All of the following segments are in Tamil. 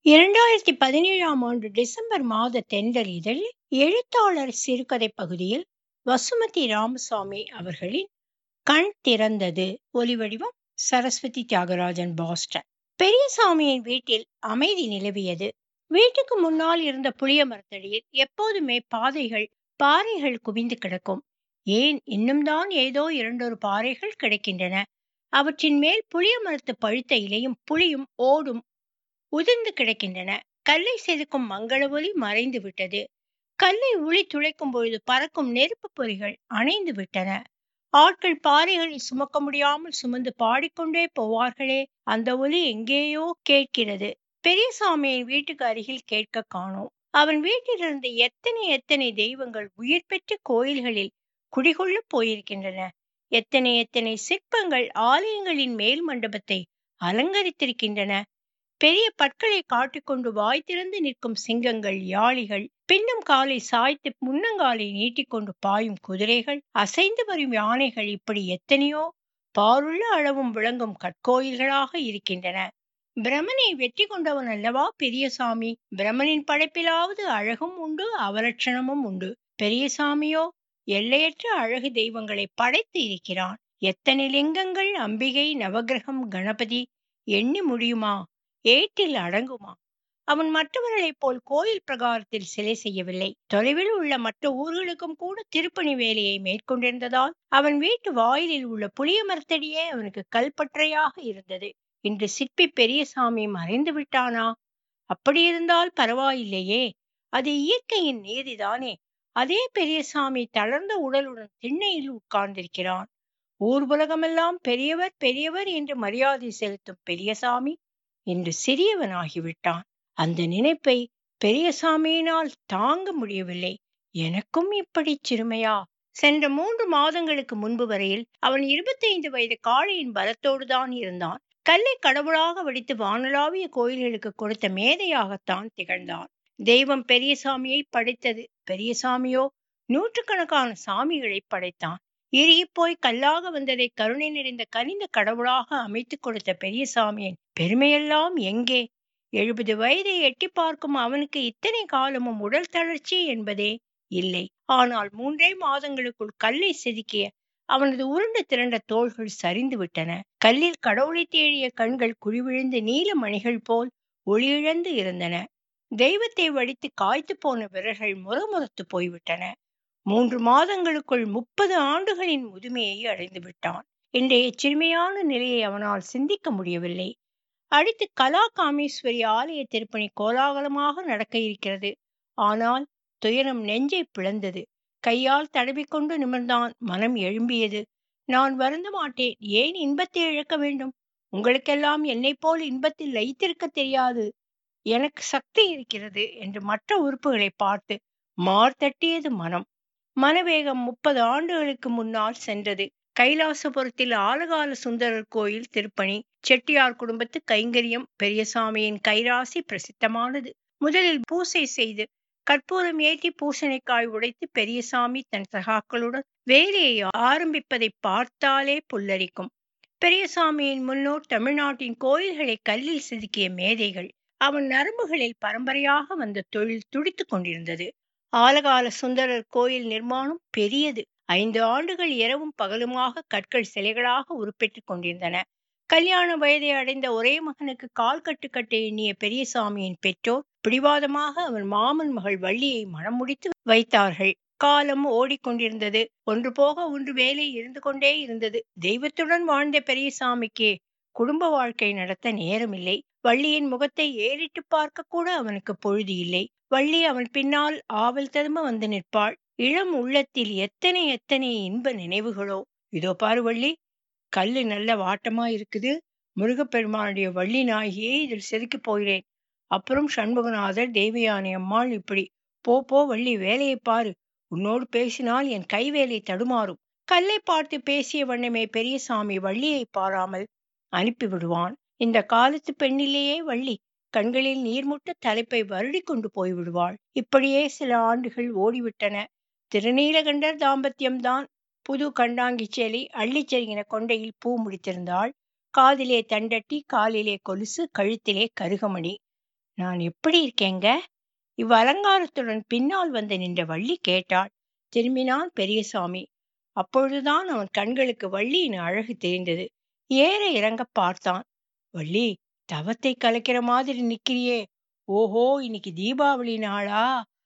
2017ஆம் ஆண்டு டிசம்பர் மாத தென்றல் இதழில் எழுத்தாளர் சிறுகதை பகுதியில் வசுமதி ராமசாமி அவர்களின் கண் திறந்தது. ஒலிவடிவம் சரஸ்வதி தியாகராஜன், பாஸ்டன். பெரியசாமியின் வீட்டில் அமைதி நிலவியது. வீட்டுக்கு முன்னால் இருந்த புளிய மரத்தடியில் எப்போதுமே பாறைகள் குவிந்து கிடக்கும். ஏன் இன்னும் தான் ஏதோ இரண்டொரு பாறைகள் கிடைக்கின்றன. அவற்றின் மேல் புளிய மரத்து பழுத்த இலையும் புளியும் ஓடும் உதிர்ந்து கிடக்கின்றன. கல்லை செதுக்கும் மங்கள ஒலி மறைந்து விட்டது. கல்லை உளி துளைக்கும் பொழுது பறக்கும் நெருப்பு பொறிகள் அணைந்து விட்டன. ஆட்கள் பாறைகளை சுமக்க முடியாமல் சுமந்து பாடிக்கொண்டே போவார்களே, அந்த ஒலி எங்கேயோ கேட்கிறது. பெரியசாமியின் வீட்டுக்கு அருகில் கேட்க காணோம். அவன் வீட்டிலிருந்து எத்தனை எத்தனை தெய்வங்கள் உயிர் பெற்ற கோயில்களில் குடிகொள்ள போயிருக்கின்றன. எத்தனை எத்தனை சிற்பங்கள் ஆலயங்களின் மேல் மண்டபத்தை அலங்கரித்திருக்கின்றன. பெரிய பற்களை காட்டிக்கொண்டு வாய் திறந்து நிற்கும் சிங்கங்கள், யாளிகள், பின்னும் காலை சாய்த்து முன்னங்காலை நீட்டிக்கொண்டு பாயும் குதிரைகள், அசைந்து வரும் யானைகள், இப்படி எத்தனையோ பாருள்ள அளவும் விளங்கும் கற்கோயில்களாக இருக்கின்றன. பிரமனை வெற்றி கொண்டவன் அல்லவா பெரியசாமி. பிரமனின் படைப்பிலாவது அழகும் உண்டு, அவலட்சணமும் உண்டு. பெரியசாமியோ எல்லையற்ற அழகு தெய்வங்களை படைத்து இருக்கிறான். எத்தனை லிங்கங்கள், அம்பிகை, நவகிரகம், கணபதி, எண்ணி முடியுமா? ஏட்டில் அடங்குமா? அவன் மற்றவர்களைப் போல் கோயில் பிரகாரத்தில் சிலை செய்யவில்லை. தொலைவில் உள்ள மற்ற ஊர்களுக்கும் கூட திருப்பணி வேலையை மேற்கொண்டிருந்ததால் அவன் வீட்டு வாயிலில் உள்ள புளிய மரத்தடியே அவனுக்கு கல்பற்றையாக இருந்தது. இன்று சிற்பி பெரியசாமி மறைந்து விட்டானா? அப்படியிருந்தால் பரவாயில்லையே, அது இயற்கையின் நீதிதானே. அதே பெரியசாமி தளர்ந்த உடலுடன் திண்ணையில் உட்கார்ந்திருக்கிறான். ஊர் உலகமெல்லாம் பெரியவர் பெரியவர் என்று மரியாதை செலுத்தும் பெரியசாமி இன்று சிறியவனாகிவிட்டான். அந்த நினைப்பை பெரியசாமியினால் தாங்க முடியவில்லை. எனக்கும் இப்படி சிறுமையா? சென்ற 3 மாதங்களுக்கு முன்பு வரையில் அவன் 25 வயது காளையின் பலத்தோடுதான் இருந்தான். கல்லை கடவுளாக வடித்து வானளாவிய கோயில்களுக்கு கொடுத்த மேதையாகத்தான் திகழ்ந்தான். தெய்வம் பெரியசாமியை படைத்தது. பெரியசாமியோ நூற்றுக்கணக்கான சாமிகளை படைத்தான். போய் கல்லாக வந்ததை கருணை நிறைந்த கனிந்த கடவுளாக அமைத்து கொடுத்த பெரியசாமியின் பெருமையெல்லாம் எங்கே? 70 வயதை எட்டி பார்க்கும் அவனுக்கு இத்தனை காலமும் உடல் தளர்ச்சி என்பதே இல்லை. ஆனால் 3 மாதங்களுக்குள் கல்லை செதுக்கிய அவனது உருண்டு திரண்ட தோள்கள் சரிந்து விட்டன. கல்லில் கடவுளை தேடிய கண்கள் குழிவிழுந்து நீல மணிகள் போல் ஒளியிழந்து இருந்தன. தெய்வத்தை வடித்து காய்த்து போன விரல்கள் முறமுறத்து போய்விட்டன. 3 மாதங்களுக்குள் 30 ஆண்டுகளின் முதுமையை அடைந்து விட்டான். இன்றைய சிறுமையான நிலையை அவனால் சிந்திக்க முடியவில்லை. அடுத்து கலா காமேஸ்வரி ஆலய திருப்பணி கோலாகலமாக நடக்க இருக்கிறது. ஆனால் துயரம் நெஞ்சை பிளந்தது. கையால் தடவிக்கொண்டு நிமிர்ந்தான். மனம் எழும்பியது. நான் வருந்த மாட்டேன். ஏன் இன்பத்தை இழக்க வேண்டும்? உங்களுக்கெல்லாம் என்னை போல் இன்பத்தில் லயித்திருக்க தெரியாது. எனக்கு சக்தி இருக்கிறது என்று மற்ற உறுப்புகளை பார்த்து மார்த்தட்டியது மனம். மனவேகம் 30 ஆண்டுகளுக்கு முன்னால் சென்றது. கைலாசபுரத்தில் ஆலகால சுந்தரர் கோயில் திருப்பணி. செட்டியார் குடும்பத்து கைங்கரியம். பெரியசாமியின் கைராசி பிரசித்தமானது. முதலில் பூசை செய்து கற்பூரம் ஏற்றி பூசணிக்காய் உடைத்து பெரியசாமி தன் சகாக்களுடன் வேலையை ஆரம்பிப்பதை பார்த்தாலே புல்லரிக்கும். பெரியசாமியின் முன்னோர் தமிழ்நாட்டின் கோயில்களை கல்லில் செதுக்கிய மேதைகள். அவன் நரம்புகளில் பரம்பரையாக வந்த தொழில் துடித்துக் கொண்டிருந்தது. ஆலகால சுந்தரர் கோயில் நிர்மாணம் பெரியது. 5 ஆண்டுகள் இரவும் பகலுமாக கற்கள் சிலைகளாக உருப்பெற்றுக் கொண்டிருந்தன. கல்யாண வயதை அடைந்த ஒரே மகனுக்கு கால் கட்டு எண்ணிய பெரியசாமியின் பெற்றோர் பிடிவாதமாக அவன் மாமன் மகள் வள்ளியை மனம் முடித்து வைத்தார்கள். காலம் ஓடிக்கொண்டிருந்தது. ஒன்று போக ஒன்று வேலை இருந்து கொண்டே இருந்தது. தெய்வத்துடன் வாழ்ந்த பெரியசாமிக்கு குடும்ப வாழ்க்கை நடத்த நேரமில்லை. வள்ளியின் முகத்தை ஏறிட்டு பார்க்க கூட அவனுக்கு பொழுது இல்லை. வள்ளி அவன் பின்னால் ஆவல் தரும வந்து நிற்பாள். இளம் உள்ளத்தில் எத்தனை எத்தனை இன்ப நினைவுகளோ. இதோ பாரு வள்ளி, கல்லு நல்ல வாட்டமா இருக்குது. முருகப்பெருமானுடைய வள்ளி நாயகியே இதில் செதுக்கி போகிறேன். அப்புறம் சண்முகநாதர், தேவயானை அம்மாள், இப்படி போ வள்ளி, வேலையை பாரு. உன்னோடு பேசினால் என் கை வேலை தடுமாறும். கல்லை பார்த்து பேசிய வண்ணமே பெரியசாமி வள்ளியை பாராமல் அனுப்பி விடுவான். இந்த காலத்து பெண்ணிலேயே வள்ளி கண்களில் நீர்முட்ட தலைப்பை வருடி கொண்டு போய்விடுவாள். இப்படியே சில ஆண்டுகள் ஓடிவிட்டன. திருநீலகண்டர் தாம்பத்தியம்தான். புது கண்டாங்கி சேலை, அள்ளிச்செருகின கொண்டையில் பூ முடித்திருந்தாள். காதிலே தண்டட்டி, காலிலே கொலுசு, கழுத்திலே கருகமணி. நான் எப்படி இருக்கேங்க? இவ்வலங்காரத்துடன் பின்னால் வந்து நின்ற வள்ளி கேட்டாள். திரும்பினான் பெரியசாமி. அப்பொழுதுதான் அவன் கண்களுக்கு வள்ளியின் அழகு தெரிந்தது. ஏற இறங்க பார்த்தான். வள்ளி, தவத்தை கலைக்கிற மாதிரி நிக்கிறியே. ஓஹோ, இன்னைக்கு தீபாவளி நாளா?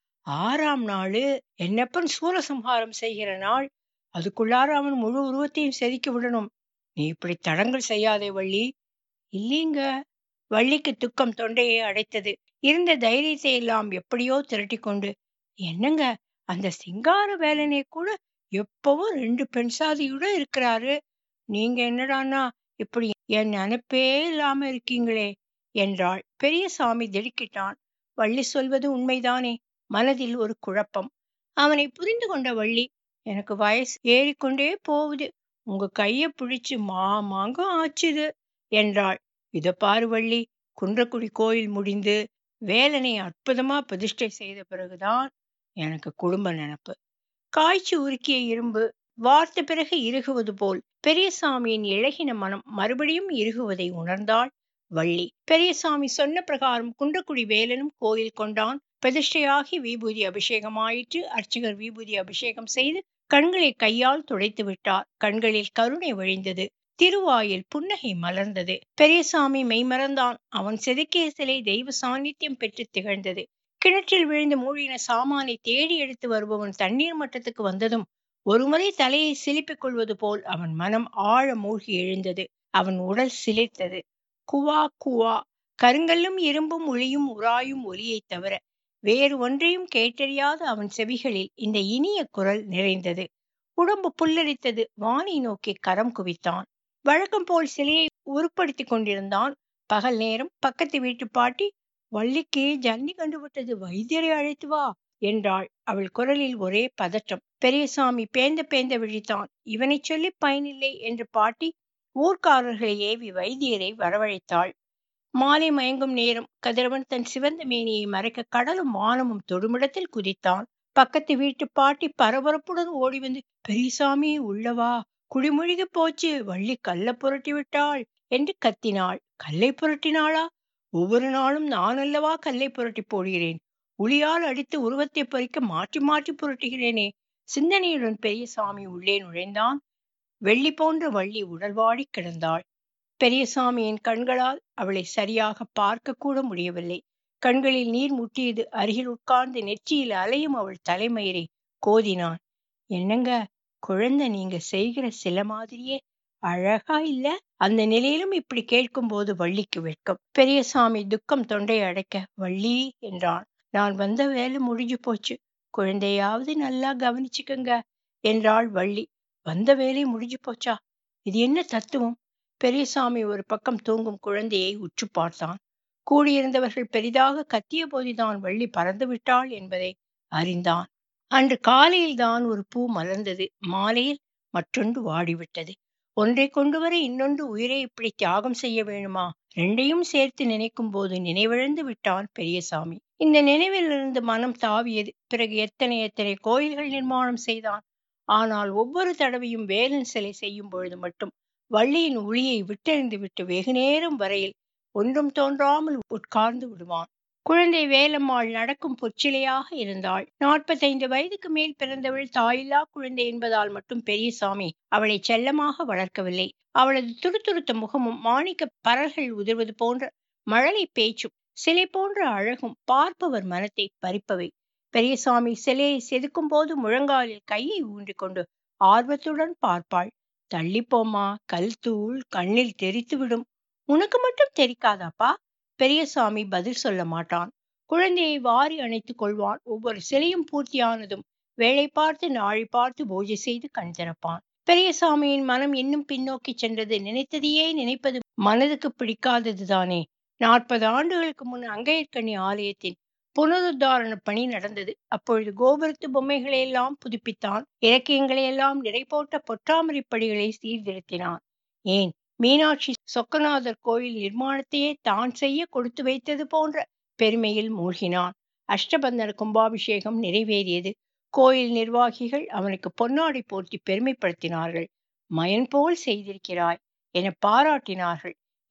6ஆம் நாளு. என்னப்பன் சூரசம்ஹாரம் செய்கிற நாள். அதுக்குள்ளார அவன் முழு உருவத்தையும் செதுக்கி விடணும். நீ இப்படி தடங்கல் செய்யாதே வள்ளி. இல்லீங்க. வள்ளிக்கு துக்கம் தொண்டையை அடைத்தது. இருந்த தைரியத்தை எல்லாம் எப்படியோ திரட்டிக்கொண்டு, என்னங்க, அந்த சிங்கார வேலனே கூட எப்பவும் 2 பெண் சாதியோட இருக்கிறாரு. நீங்க என்னடான்னா இப்படி என் நினைப்பே இல்லாம இருக்கீங்களே என்றாள். பெரியசாமி திடுக்கிட்டான். வள்ளி சொல்வது உண்மைதானே? மனதில் ஒரு குழப்பம். அவனை புரிந்து கொண்ட வள்ளி, எனக்கு வயசு ஏறிக்கொண்டே போகுது. உங்க கைய பிடிச்சு மாமாங்கம் ஆச்சுது என்றாள். இத பாரு வள்ளி, குன்றக்குடி கோயில் முடிந்து வேலனை அற்புதமா பிரதிஷ்டை செய்த பிறகுதான் எனக்கு குடும்ப நினப்பு. காய்ச்சி உருக்கிய இரும்பு வார்த்த பிறகு இறுகுவது போல் பெரியசாமியின் இழகின மனம் மறுபடியும் இறுகுவதை உணர்ந்தாள் வள்ளி. பெரியசாமி சொன்ன பிரகாரம் குன்றக்குடி வேலனும் கோயில் கொண்டான். பிரதிஷ்டையாகி விபூதி அபிஷேகமாயிற்று. அர்ச்சகர் விபூதி அபிஷேகம் செய்து கண்களை கையால் துடைத்து விட்டார். கண்களில் கருணை வழிந்தது. திருவாயில் புன்னகை மலர்ந்தது. பெரியசாமி மெய்மறந்தான். அவன் செதுக்கிய சிலை தெய்வ சாநித்தியம் பெற்று திகழ்ந்தது. கிணற்றில் விழுந்து மூழ்கின சாமானை தேடி எடுத்து வருபவன் தண்ணீர் மட்டத்துக்கு வந்ததும் ஒருமுறை தலையை சிலிப்பிக் கொள்வது போல் அவன் மனம் ஆழ மூழ்கி எழுந்தது. அவன் உடல் சிலிர்த்தது. குவா குவா. கருங்கல்லும் இரும்பும் ஒளியும் உராயும் ஒலியைத் தவிர வேறு ஒன்றையும் கேட்டறியாத அவன் செவிகளில் இந்த இனிய குரல் நிறைந்தது. உடம்பு புல்லரித்தது. வானை நோக்கி கரம் குவித்தான். வழக்கம் போல் சிலையை உருப்படுத்திக் கொண்டிருந்தான். பகல் நேரம். பக்கத்து வீட்டு பாட்டி, வள்ளிக்கு ஜன்னி கண்டுவிட்டது, வைத்தியரை அழைத்து வா என்றாள். அவள் குரலில் ஒரே பதற்றம். பெரியசாமி பேந்த பேந்த விழித்தான். இவனை சொல்லி பயனில்லை என்று பாட்டி ஊர்க்காரர்களை ஏவி வைத்தியரை வரவழைத்தாள். மாலை மயங்கும் நேரம். கதிரவன் தன் சிவந்த மேனியை மறைக்க கடலும் வானமும் தொடுமிடத்தில் குதித்தான். பக்கத்து வீட்டு பாட்டி பரபரப்புடன் ஓடி வந்து, பெரியசாமி உள்ளவா, குடிமொழிகி போச்சு, வள்ளி கல்ல புரட்டி விட்டாள் என்று கத்தினாள். கல்லை புரட்டினாளா? ஒவ்வொரு நாளும் நான் அல்லவா கல்லை புரட்டி போடுகிறேன். உளியால் அடித்து உருவத்தை பறிக்க மாற்றி மாற்றி புரட்டுகிறேனே. சிந்தனையுடன் பெரியசாமி உள்ளே நுழைந்தான். வெள்ளி போன்ற வள்ளி உடல்வாடி கிடந்தாள். பெரியசாமியின் கண்களால் அவளை சரியாக பார்க்க கூட முடியவில்லை. கண்களில் நீர் முட்டியது. அருகில் உட்கார்ந்து நெற்றியில் அலையும் அவள் தலைமயிரை கோதினான். என்னங்க, குழந்தை நீங்க செய்கிற சில மாதிரியே அழகா இல்ல? அந்த நிலையிலும் இப்படி கேட்கும் போது வள்ளிக்கு வெட்கம். பெரியசாமி துக்கம் தொண்டை அடைக்க, வள்ளி என்றான். நான் வந்த வேலை முடிஞ்சு போச்சு. குழந்தையாவது நல்லா கவனிச்சுக்குங்க என்றாள் வள்ளி. வந்த வேலை முடிஞ்சு போச்சா? இது என்ன தத்துவம்? பெரியசாமி ஒரு பக்கம் தூங்கும் குழந்தையை உற்று பார்த்தான். கூடியிருந்தவர்கள் பெரிதாக கத்திய போதுதான் வள்ளி பறந்து விட்டாள் என்பதை அறிந்தான். அன்று காலையில்தான் ஒரு பூ மலர்ந்தது. மாலையில் மற்றொன்று வாடிவிட்டது. ஒன்றை கொண்டு வர இன்னொன்று உயிரை இப்படி தியாகம் செய்ய வேணுமா? ரெண்டையும் சேர்த்து நினைக்கும் போது நினைவிழந்து விட்டான் பெரியசாமி. இந்த நினைவிலிருந்து மனம் தாவியது. பிறகு எத்தனை எத்தனை கோயில்கள் நிர்மாணம் செய்தான். ஆனால் ஒவ்வொரு தடவையும் வேலன் சிலை செய்யும் பொழுது மட்டும் வள்ளியின் ஒளியை விட்டெறிந்து விட்டு வெகு நேரம் வரையில் ஒன்றும் தோன்றாமல் உட்கார்ந்து விடுவான். குழந்தை வேலம்மாள் நடக்கும் பொற்சிலையாக இருந்தாள். 45 வயதுக்கு மேல் பிறந்தவள். தாயில்லா குழந்தை என்பதால் மட்டும் பெரியசாமி அவளை செல்லமாக வளர்க்கவில்லை. அவளது துருதுருத்த முகமும் மாணிக்க பரல்கள் உதிர்வது போன்ற மழலை பேச்சும் சிலை போன்ற அழகும் பார்ப்பவர் மனத்தை பறிப்பவை. பெரியசாமி சிலையை செதுக்கும் போது முழங்காலில் கையை ஊன்றிக்கொண்டு ஆர்வத்துடன் பார்ப்பாள். தள்ளிப்போமா, கல் தூள் கண்ணில் தெரித்து விடும். உனக்கு மட்டும் தெரிக்காதாப்பா? பெரியசாமி பதில் சொல்ல மாட்டான். குழந்தையை வாரி அணைத்துக் கொள்வான். ஒவ்வொரு சிலையும் பூர்த்தியானதும் வேளை பார்த்து நாளை பார்த்து பூஜை செய்து கண் திறப்பான். பெரியசாமியின் மனம் இன்னும் பின்னோக்கி சென்றது. நினைத்ததையே நினைப்பது மனதுக்கு பிடிக்காததுதானே. 40 ஆண்டுகளுக்கு முன் அங்கையர்கண்ணி ஆலயத்தின் புனருத்தாரண பணி நடந்தது. அப்பொழுது கோபுரத்து பொம்மைகளையெல்லாம் புதுப்பித்தான். இலக்கியங்களையெல்லாம் நிறை போட்ட பொற்றாமரை படிகளை சீர்திருத்தினான். ஏன், மீனாட்சி சொக்கநாதர் கோயில் நிர்மாணத்தையே தான் செய்ய கொடுத்து வைத்தது போன்ற பெருமையில் மூழ்கினான். அஷ்டபந்தன கும்பாபிஷேகம் நிறைவேறியது. கோயில் நிர்வாகிகள் அவனுக்கு பொன்னாடை போர்த்தி பெருமைப்படுத்தினார்கள். மயன் போல் செய்திருக்கிறாய் என பாராட்டினார்கள்.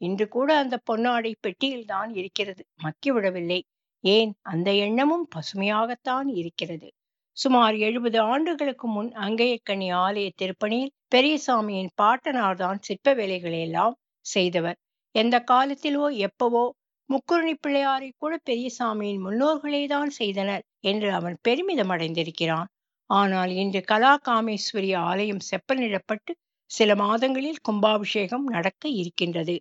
இன்று கூட அந்த பொன்னாடை பெட்டியில்தான் இருக்கிறது, மக்கிவிடவில்லை. ஏன், அந்த எண்ணமும் பசுமையாகத்தான் இருக்கிறது. சுமார் 70 ஆண்டுகளுக்கு முன் அங்கையர்கனி ஆலய திருப்பணியில் பெரியசாமியின் பாட்டனார்தான் சிற்ப வேலைகளை எல்லாம் செய்தவர். எந்த காலத்திலோ எப்பவோ முக்குருணி பிள்ளையாரை கூட பெரியசாமியின் முன்னோர்களேதான் செய்தனர் என்று அவன் பெருமிதம் அடைந்திருக்கிறான். ஆனால் இன்று கலா காமேஸ்வரி ஆலயம் செப்பனிடப்பட்டு சில மாதங்களில் கும்பாபிஷேகம் நடக்க இருக்கின்றது.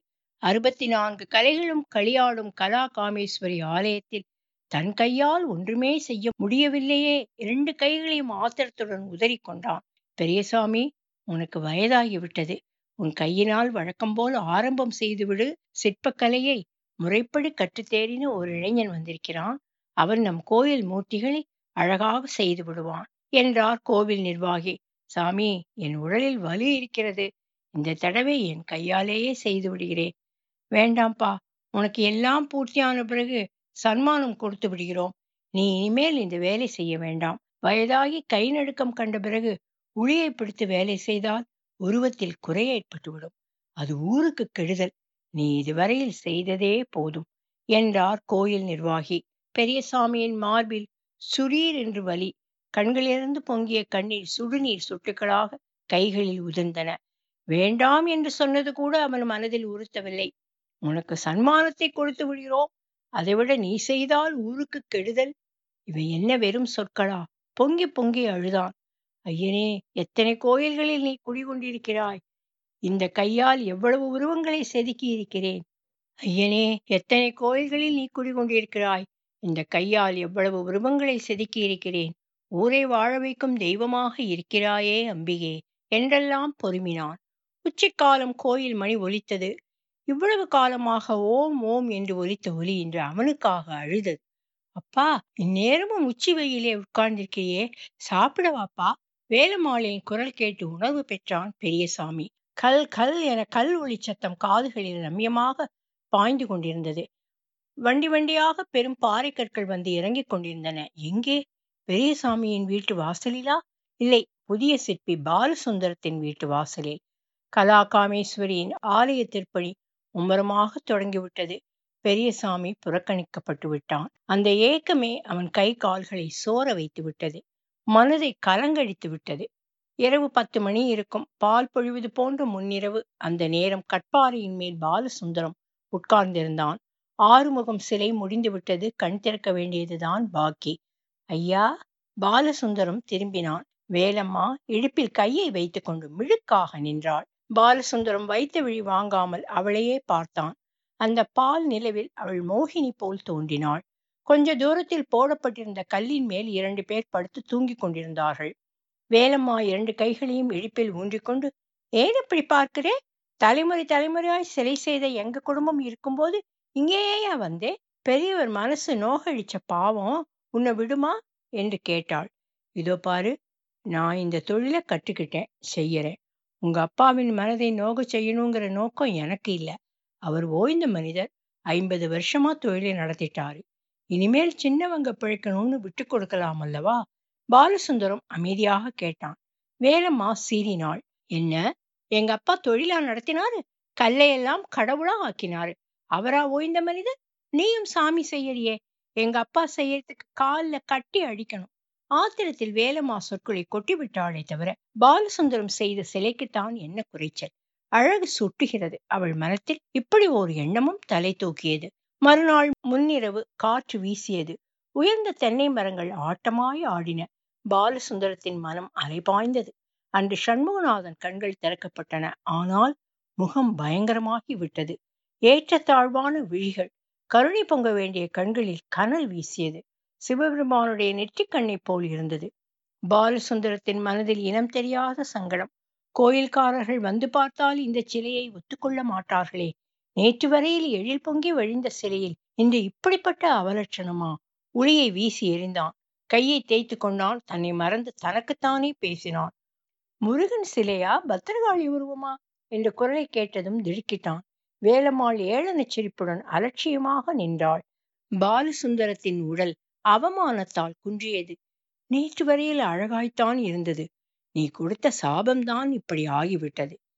64 கலைகளும் களியாடும் கலா காமேஸ்வரி ஆலயத்தில் தன் கையால் ஒன்றுமே செய்ய முடியவில்லையே. 2 கைகளையும் ஆத்திரத்துடன் உதறிக்கொண்டான். பெரியசாமி, உனக்கு வயதாகிவிட்டது. உன் கையினால் வழக்கம் போல் ஆரம்பம் செய்துவிடு. சிற்பக்கலையை முறைப்படி கற்றுத்தேறின ஒரு இளைஞன் வந்திருக்கிறான். அவன் நம் கோயில் மூர்த்திகளை அழகாக செய்து விடுவான் என்றார் கோவில் நிர்வாகி. சாமி, என் உடலில் வலு இருக்கிறது. இந்த தடவை என் கையாலேயே செய்து விடுகிறேன். வேண்டாம்பா, உனக்கு எல்லாம் பூர்த்தியான பிறகு சன்மானம் கொடுத்து விடுகிறோம். நீ இனிமேல் இந்த வேலை செய்ய வேண்டாம். வயதாகி கை நடுக்கம் கண்ட பிறகு உளியை பிடித்து வேலை செய்தால் உருவத்தில் குறை ஏற்பட்டுவிடும். அது ஊருக்கு கெடுதல். நீ இதுவரையில் செய்ததே போதும் என்றார் கோயில் நிர்வாகி. பெரியசாமியின் மார்பில் சுரீர் என்று வலி. கண்களிலிருந்து பொங்கிய கண்ணீர் சுடுநீர் சொட்டுக்களாக கைகளில் உதிர்ந்தன. வேண்டாம் என்று சொன்னது கூட அவன் மனதில் உறுத்தவில்லை. உனக்கு சன்மானத்தை கொடுத்து விடுகிறோம், அதைவிட நீ செய்தால் ஊருக்கு கெடுதல். இவை என்ன வெறும் சொற்களா? பொங்கி பொங்கி அழுதான். ஐயனே, எத்தனை கோயில்களில் நீ குடிகொண்டிருக்கிறாய். இந்த கையால் எவ்வளவு உருவங்களை செதுக்கி இருக்கிறேன். ஐயனே, எத்தனை கோயில்களில் நீ குடிகொண்டிருக்கிறாய். இந்த கையால் எவ்வளவு உருவங்களை செதுக்கி இருக்கிறேன். ஊரை வாழ வைக்கும் தெய்வமாக இருக்கிறாயே அம்பிகே என்றெல்லாம் பொறுமினான். உச்சிக்காலம் கோயில் மணி ஒலித்தது. இவ்வளவு காலமாக ஓம் ஓம் என்று ஒலித்த ஒலி இன்று அவனுக்காக அழுதது. அப்பா, இந்நேரமும் உச்சி வெயிலே உட்கார்ந்திருக்கிறியே, சாப்பிடவாப்பா? வேலம்மாளின் குரல் கேட்டு உணர்வு பெற்றான் பெரியசாமி. கல் கல் என கல் ஒளி சத்தம் காதுகளில் ரம்யமாக பாய்ந்து கொண்டிருந்தது. வண்டி வண்டியாக பெரும் பாறை கற்கள் வந்து இறங்கிக் கொண்டிருந்தன. எங்கே? பெரியசாமியின் வீட்டு வாசலிலா? இல்லை, புதிய சிற்பி பாலசுந்தரத்தின் வீட்டு வாசலில். கலா காமேஸ்வரியின் ஆலய திருப்பணி மும்முரமாக தொடங்கிவிட்டது. பெரியசாமி புறக்கணிக்கப்பட்டு விட்டான். அந்த ஏக்கமே அவன் கை கால்களை சோர வைத்து விட்டது. மனதை கலங்கடித்து விட்டது. இரவு 10 மணி இருக்கும். பால் பொழிவது போன்ற முன்னிரவு. அந்த நேரம் கட்பாறையின் மேல் பாலசுந்தரம் உட்கார்ந்திருந்தான். ஆறுமுகம் சிலை முடிந்துவிட்டது. கண் திறக்க வேண்டியதுதான் பாக்கி. ஐயா! பாலசுந்தரம் திரும்பினான். வேலம்மா இடுப்பில் கையை வைத்துக் கொண்டு மிழுக்காக நின்றாள். பாலசுந்தரம் வைத்த விழி வாங்காமல் அவளையே பார்த்தான். அந்த பால் நிலவில் அவள் மோகினி போல் தோன்றினாள். கொஞ்ச தூரத்தில் போடப்பட்டிருந்த கல்லின் மேல் 2 பேர் படுத்து தூங்கிக் கொண்டிருந்தார்கள். வேலம்மா 2 கைகளையும் இடுப்பில் ஊன்றிக்கொண்டு, ஏன் இப்படி பார்க்கிறே? தலைமுறை தலைமுறையாய் சிலை செய்த எங்க குடும்பம் இருக்கும்போது இங்கேயா வந்தே? பெரியவர் மனசு நோகழிச்ச பாவம் உன்னை விடுமா என்று கேட்டாள். இதோ பாரு, நான் இந்த தொழிலை கற்றுக்கிட்டேன், செய்யறேன். உங்க அப்பாவின் மனதை நோக செய்யணுங்கிற நோக்கம் எனக்கு இல்லை. அவர் ஓய்ந்த மனிதர். 50 வருஷமா தொழிலை நடத்திட்டாரு. இனிமேல் சின்னவங்க பிழைக்கணும்னு விட்டு கொடுக்கலாம் அல்லவா? பாலசுந்தரம் அமைதியாக கேட்டான். வேலம்மா சீறினாள். என்ன, எங்க அப்பா தொழிலா நடத்தினாரு? கல்லையெல்லாம் கடவுளா ஆக்கினாரு. அவரா ஓய்ந்த மனிதர்? நீயும் சாமி செய்யறியே. எங்க அப்பா செய்யறதுக்கு காலில் கட்டி அடிக்கணும். ஆத்திரத்தில் வேலம்மா சொற்களை கொட்டிவிட்டாளே தவிர பாலசுந்தரம் செய்த சிலைக்குத்தான் என்ன குறைச்சல்? அழகு சுட்டுகிறது. அவள் மனத்தில் இப்படி ஒரு எண்ணமும் தலை தூக்கியது. மறுநாள் முன்னிரவு காற்று வீசியது. உயர்ந்த தென்னை மரங்கள் ஆட்டமாய் ஆடின. பாலசுந்தரத்தின் மனம் அலைபாய்ந்தது. அன்று சண்முகநாதன் கண்கள் திறக்கப்பட்டன. ஆனால் முகம் பயங்கரமாகி விட்டது. ஏற்றத்தாழ்வான விழிகள், கருணை பொங்க வேண்டிய கண்களில் கனல் வீசியது. சிவபெருமானுடைய நெற்றிக்கண்ணை போல் இருந்தது. பாலசுந்தரத்தின் மனதில் இனம் தெரியாத சங்கடம். கோயில்காரர்கள் வந்து பார்த்தால் இந்த சிலையை ஒத்துக்கொள்ள மாட்டார்களே. நேற்று வரையில் எழில் பொங்கி வழிந்த சிலையில் இன்று இப்படிப்பட்ட அவலட்சணமா? உளியை வீசி எறிந்தான். கையை தேய்த்து கொண்டான். தன்னை மறந்து தனக்குத்தானே பேசினான். முருகன் சிலையா, பத்திரகாளி உருவமா என்ற குரலை கேட்டதும் திடுக்கிட்டான். வேலம்மாள் ஏளனச் சிரிப்புடன் அலட்சியமாக நின்றாள். பாலசுந்தரத்தின் உடல் அவமானத்தால் குன்றியது. நேற்று வரையில் அழகாய்த்தான் இருந்தது. நீ கொடுத்த சாபம்தான் இப்படி ஆகிவிட்டது.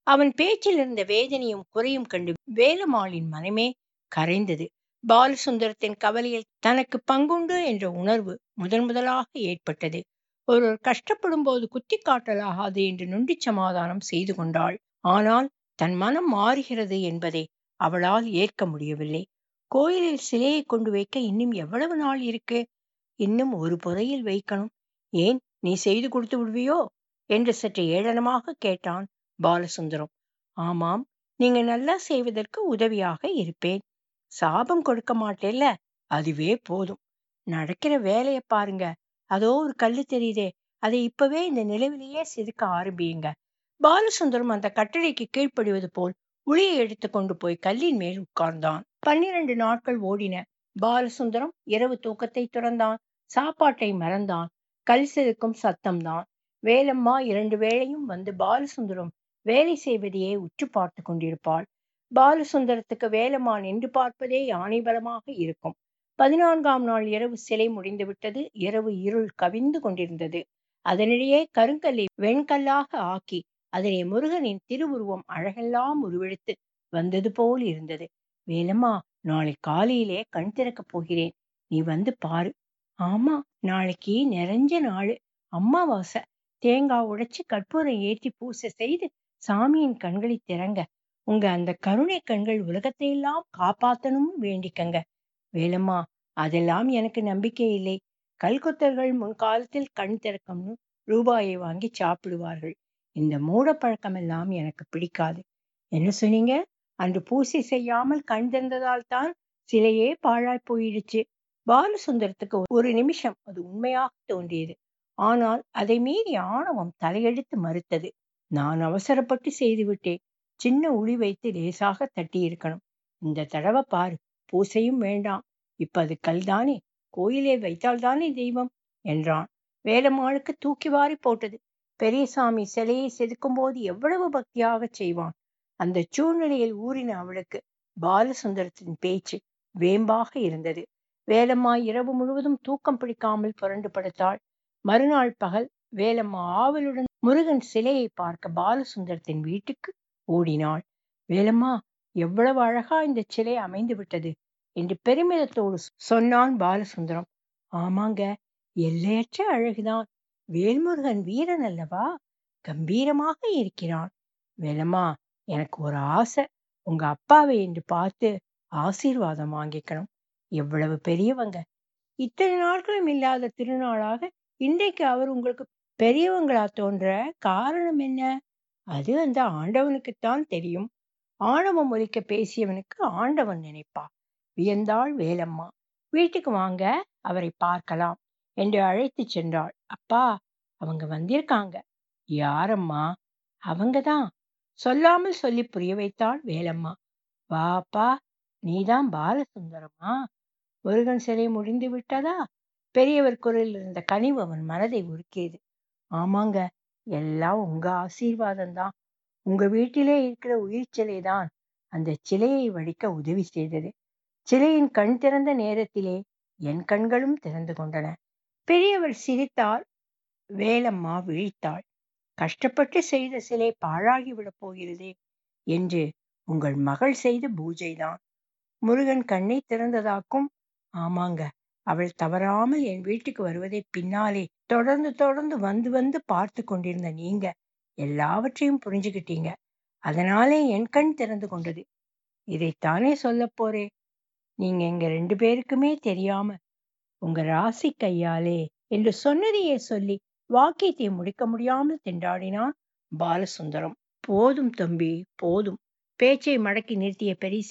அவன் பேச்சில் இருந்த வேதனையும் குறையும் கண்டு வேலம்மாளின் மனமே கரைந்தது. பாலசுந்தரத்தின் கவலையில் தனக்கு பங்குண்டு என்ற உணர்வு முதலாக ஏற்பட்டது. ஒருவர் கஷ்டப்படும் போது குத்தி காட்டலாகாது என்று நொண்டி சமாதானம் செய்து கொண்டாள். ஆனால் தன் மனம் மாறுகிறது என்பதை அவளால் ஏற்க முடியவில்லை. கோயிலில் சிலையை கொண்டு வைக்க இன்னும் எவ்வளவு நாள் இருக்கு? இன்னும் ஒரு புறையில் வைக்கணும். ஏன், நீ செய்து கொடுத்து விடுவியோ என்று சற்று ஏளனமாக கேட்டான் பாலசுந்தரம். ஆமாம், நீங்க நல்லா செய்வதற்கு உதவியாக இருப்பேன். சாபம் கொடுக்க மாட்டேல்ல, அதுவே போதும். நடக்கிற வேலைய பாருங்க. அதோ ஒரு கல்லு தெரியுதே, அதை இப்பவே இந்த நிலவிலேயே செதுக்க ஆரம்பியுங்க. பாலசுந்தரம் அந்த கட்டளைக்கு கீழ்ப்படிவது போல் உளியை எடுத்து கொண்டு போய் கல்லின் மேல் உட்கார்ந்தான். 12 நாட்கள் ஓடின. பாலசுந்தரம் இரவு தூக்கத்தை துறந்தான். சாப்பாட்டை மறந்தான். கல் செதுக்கும் சத்தம்தான். வேலம்மா 2 வேளையும் வந்து பாலசுந்தரம் வேலை செய்வதையே உற்று பார்த்து கொண்டிருப்பாள். பாலசுந்தரத்துக்கு வேலம்மா நின்று பார்ப்பதே யானை பலமாக இருக்கும். 14ஆம் நாள் இரவு சிலை முடிந்துவிட்டது. இரவு இருள் கவிந்து கொண்டிருந்தது. அதனிடையே கருங்கல்லை வெண்கல்லாக ஆக்கி அதனை முருகனின் திருவுருவம் அழகெல்லாம் உருவெடுத்து வந்தது போல் இருந்தது. வேலம்மா, நாளை காலையிலே கண் திறக்கப் போகிறேன், நீ வந்து பாரு. ஆமா, நாளைக்கு நிறைஞ்ச நாள், அம்மாவாசை. தேங்காய் உடைச்சு கற்பூரம் ஏற்றி பூசை செய்து சாமியின் கண்களை திறங்க. உங்க அந்த கருணை கண்கள் உலகத்தை எல்லாம் காப்பாத்தணும்னு வேண்டிக்கங்க. வேலம்மா, அதெல்லாம் எனக்கு நம்பிக்கை இல்லை. கல்குத்தர்கள் முன்காலத்தில் கண் திறக்கம்னு ரூபாயை வாங்கி சாப்பிடுவார்கள். இந்த மூட பழக்கமெல்லாம் எனக்கு பிடிக்காது. என்ன சொன்னீங்க? அன்று பூசை செய்யாமல் கண் திறந்ததால் தான் சிலையே பாழாய் போயிடுச்சு. பாலசுந்தரத்துக்கு ஒரு நிமிஷம் அது உண்மையாக தோன்றியது. ஆனால் அதை மீறி ஆணவம் தலையெடுத்து மறுத்தது. நான் அவசரப்பட்டு செய்துவிட்டேன். சின்ன உளி வைத்து லேசாக தட்டி இருக்கணும். இந்த தடவை பாரு, பூசையும் வேண்டாம். இப்ப அது கல்தானே, கோயிலே வைத்தால்தானே தெய்வம் என்றான். வேலம்மாளுக்கு தூக்கி வாரி போட்டது. பெரியசாமி சிலையை செதுக்கும் போது எவ்வளவு பக்தியாக செய்வான். அந்த சூழ்நிலையில் ஊறின அவளுக்கு பாலசுந்தரத்தின் பேச்சு வேம்பாக இருந்தது. வேலம்மா இரவு முழுவதும் தூக்கம் பிடிக்காமல் புரண்டு படுத்தாள். மறுநாள் பகல் வேலம்மா ஆவலுடன் முருகன் சிலையை பார்க்க பாலசுந்தரத்தின் வீட்டுக்கு ஓடினாள். வேலம்மா, எவ்வளவு அழகா இந்த சிலை அமைந்து விட்டது என்று பெருமிதத்தோடு சொன்னான் பாலசுந்தரம். ஆமாங்க, எல்லையற்ற அழகுதான். வேல்முருகன் வீரன் அல்லவா? கம்பீரமாக இருக்கிறான். வேலம்மா, எனக்கு ஒரு ஆசை. உங்க அப்பாவை என்று பார்த்து ஆசீர்வாதம் வாங்கிக்கணும். எவ்வளவு பெரியவங்க. இத்தனை நாட்களும் இல்லாத திருநாளாக இன்றைக்கு அவர் உங்களுக்கு பெரியவங்களா தோன்ற காரணம் என்ன? அது அந்த ஆண்டவனுக்குத்தான் தெரியும். ஆணவம் ஒலிக்க பேசியவனுக்கு ஆண்டவன் நினைப்பா வியந்தாள் வேலம்மா. வீட்டுக்கு வாங்க, அவரை பார்க்கலாம் என்று அழைத்து சென்றாள். அப்பா, அவங்க வந்திருக்காங்க. யாரம்மா? அவங்கதான். சொல்லாமல் சொல்லி புரிய வைத்தாள் வேலம்மா. வாப்பா, நீதான் பாலசுந்தரமா? முருகன் சிலை முடிந்து விட்டதா? பெரியவர் குரலில் இருந்த கனிவு அவன் மனதை உருக்கியது. ஆமாங்க, எல்லாம் உங்க ஆசீர்வாதம்தான். உங்க வீட்டிலே இருக்கிற உயிர் சிலைதான் அந்த சிலையை வடிக்க உதவி செய்தது. சிலையின் கண் திறந்த நேரத்திலே என் கண்களும் திறந்து கொண்டன. பெரியவர் சிரித்தார். வேலம்மா விழித்தாள். கஷ்டப்பட்டு செய்த சிலை பாழாகிவிடப் போகிறதே என்று உங்கள் மகள் செய்த பூஜைதான் முருகன் கண்ணை திறந்ததாக்கும். ஆமாங்க, அவள் தவறாமல் என் வீட்டுக்கு வருவதை பின்னாலே தொடர்ந்து வந்து வந்து பார்த்து கொண்டிருந்த நீங்க எல்லாவற்றையும் புரிஞ்சுக்கிட்டீங்க. அதனாலே என் கண் திறந்து கொண்டது. இதைத்தானே சொல்ல போறே. நீங்க எங்க 2 பேருக்குமே தெரியாம உங்க ராசி கையாலே என்று சொன்னதையே சொல்லி வாக்கியத்தை முடிக்க முடியாமல் திண்டாடினான் பாலசுந்தரம். போதும் தம்பி, போதும். பேச்சை மடக்கி நிறுத்திய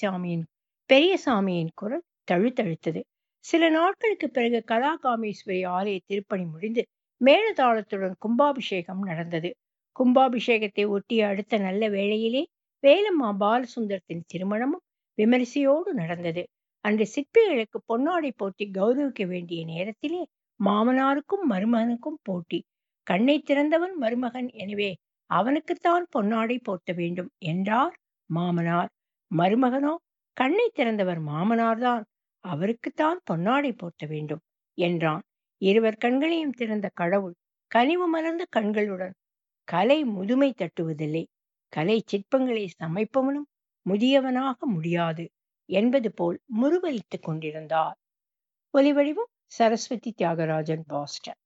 பெரியசாமியின் குரல் தழுத்தழுத்தது. சில நாட்களுக்கு பிறகு கலாகாமேஸ்வரி ஆலய திருப்பணி முடிந்து மேளதாளத்துடன் கும்பாபிஷேகம் நடந்தது. கும்பாபிஷேகத்தை ஒட்டிய அடுத்த நல்ல வேளையிலே வேலம்மா பாலசுந்தரத்தின் திருமணமும் விமரிசையோடு நடந்தது. அன்று சிற்பிகளுக்கு பொன்னாடை போட்டி கௌரவிக்க வேண்டிய நேரத்திலே மாமனாருக்கும் மருமகனுக்கும் போட்டி. கண்ணை திறந்தவன் மருமகன், எனவே அவனுக்குத்தான் பொன்னாடை போட்ட வேண்டும் என்றார் மாமனார். மருமகனோ, கண்ணை திறந்தவர் மாமனார்தான், அவருக்குத்தான் பொன்னாடை போட்ட வேண்டும் என்றான். இருவர் கண்களையும் திறந்த கடவுள் கனிவு மலர்ந்த கண்களுடன் கலை முதுமை தட்டுவதில்லை, கலை சிற்பங்களை சமைப்பவனும் முதியவனாக முடியாது என்பது போல் முறுவலித்துக் கொண்டிருந்தார். ஒலிவடிவம் சரஸ்வதி தியாகராஜன், பாஸ்டன்.